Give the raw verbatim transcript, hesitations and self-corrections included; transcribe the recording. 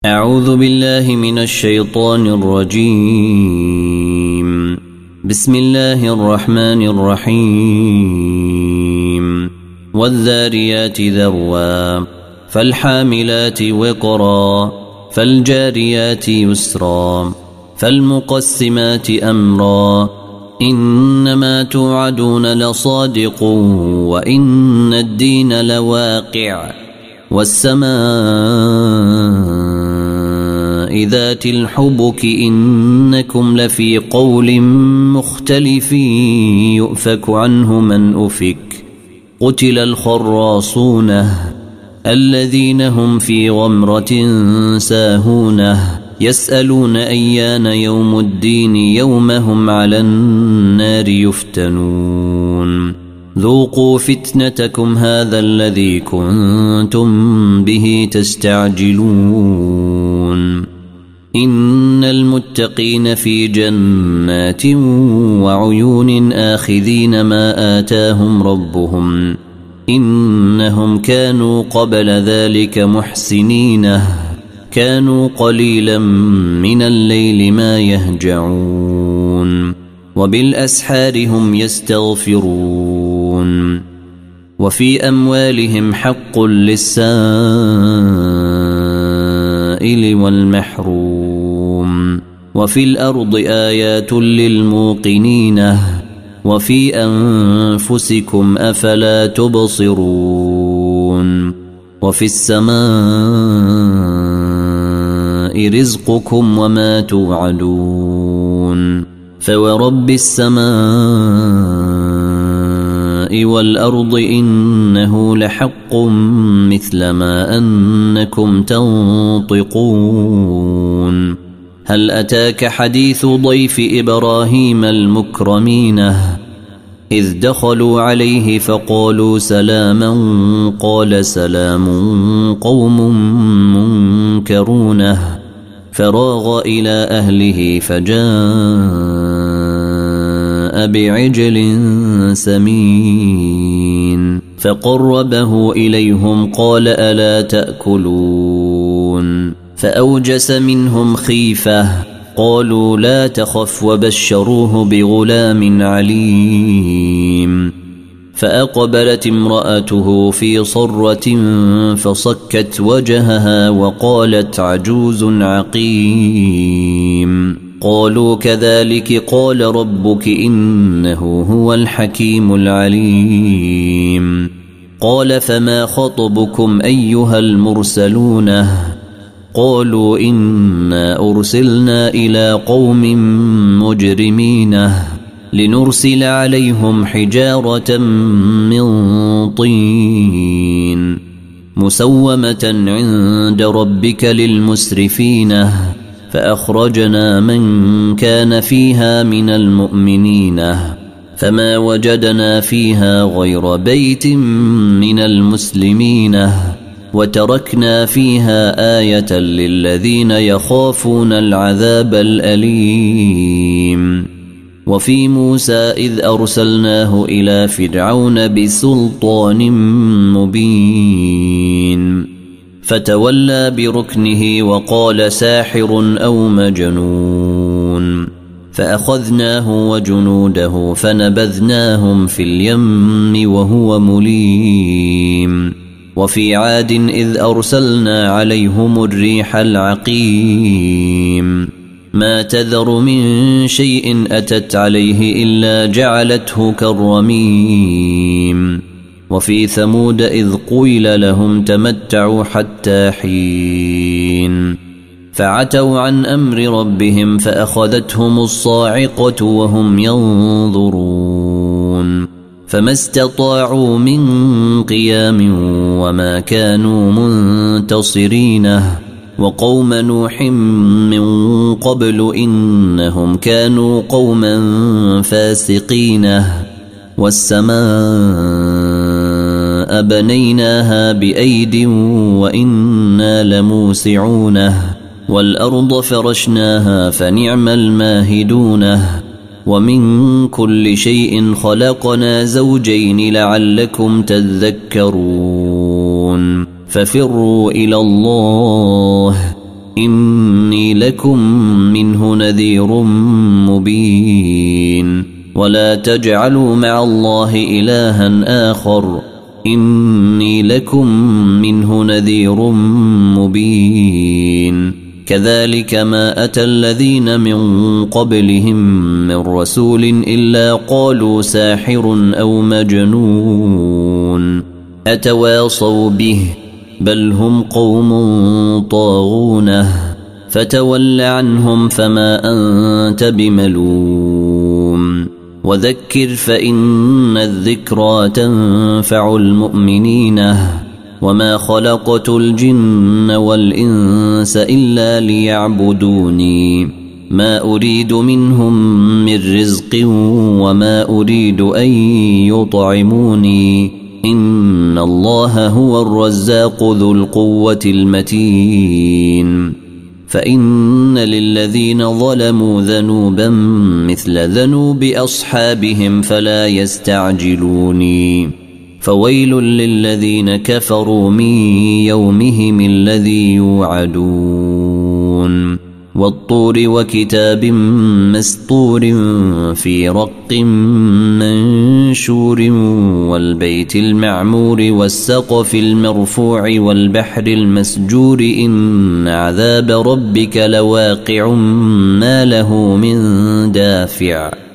أعوذ بالله من الشيطان الرجيم. بسم الله الرحمن الرحيم. والذاريات ذروا فالحاملات وقرا فالجاريات يسرا فالمقسمات أمرا إنما توعدون لصادق وإن الدين لواقع والسماء ذات الحبك إنكم لفي قول مختلف يؤفك عنه من أفك قتل الخراصون الذين هم في غمرة ساهون يسألون أيان يوم الدين يوم هم على النار يفتنون ذوقوا فتنتكم هذا الذي كنتم به تستعجلون إن المتقين في جنات وعيون آخذين ما آتاهم ربهم إنهم كانوا قبل ذلك محسنين كانوا قليلا من الليل ما يهجعون وبالأسحار هم يستغفرون وفي أموالهم حق للسائل والمحروم وفي الأرض آيات للموقنين وفي أنفسكم أفلا تبصرون وفي السماء رزقكم وما توعدون فورب السماء والأرض إنه لحق مثل ما أنكم تنطقون هل أتاك حديث ضيف إبراهيم المكرمين إذ دخلوا عليه فقالوا سلاما قال سلام قوم منكرون فراغ إلى أهله فجاء بعجل سمين فقربه إليهم قال ألا تأكلون فأوجس منهم خيفة قالوا لا تخف وبشروه بغلام عليم فأقبلت امرأته في صرة فصكت وجهها وقالت عجوز عقيم قالوا كذلك قال ربك إنه هو الحكيم العليم قال فما خطبكم أيها المرسلون قالوا إنا أرسلنا إلى قوم مجرمين لنرسل عليهم حجارة من طين مسومة عند ربك للمسرفين فأخرجنا من كان فيها من المؤمنين فما وجدنا فيها غير بيت من المسلمين وتركنا فيها آية للذين يخافون العذاب الأليم وفي موسى إذ أرسلناه إلى فرعون بسلطان مبين فتولى بركنه وقال ساحر أو مجنون فأخذناه وجنوده فنبذناهم في اليم وهو مليم وفي عاد إذ أرسلنا عليهم الريح العقيم ما تذر من شيء أتت عليه إلا جعلته كالرميم وفي ثمود إذ قيل لهم تمتعوا حتى حين فعتوا عن أمر ربهم فأخذتهم الصاعقة وهم ينظرون فما استطاعوا من قيام وما كانوا منتصرين وقوم نوح من قبل إنهم كانوا قوما فاسقين والسماء بنيناها بأيد وإنا لموسعون والأرض فرشناها فنعم الماهدون ومن كل شيء خلقنا زوجين لعلكم تذكرون ففروا إلى الله إني لكم منه نذير مبين ولا تجعلوا مع الله إلها آخر إني لكم منه نذير مبين كذلك ما أتى الذين من قبلهم من رسول إلا قالوا ساحر أو مجنون أتواصوا به بل هم قوم طاغونه فتول عنهم فما أنت بملوم وذكر فإن الذكرى تنفع المؤمنين وما خلقت الجن والإنس إلا ليعبدوني ما أريد منهم من رزق وما أريد أن يطعموني إن الله هو الرزاق ذو القوة المتين فإن للذين ظلموا ذنوبا مثل ذنوب أصحابهم فلا يستعجلوني فويل للذين كفروا من يومهم الذي يوعدون والطور وكتاب مسطور في رق منشور والبيت المعمور والسقف المرفوع والبحر المسجور إن عذاب ربك لواقع ما له من دافع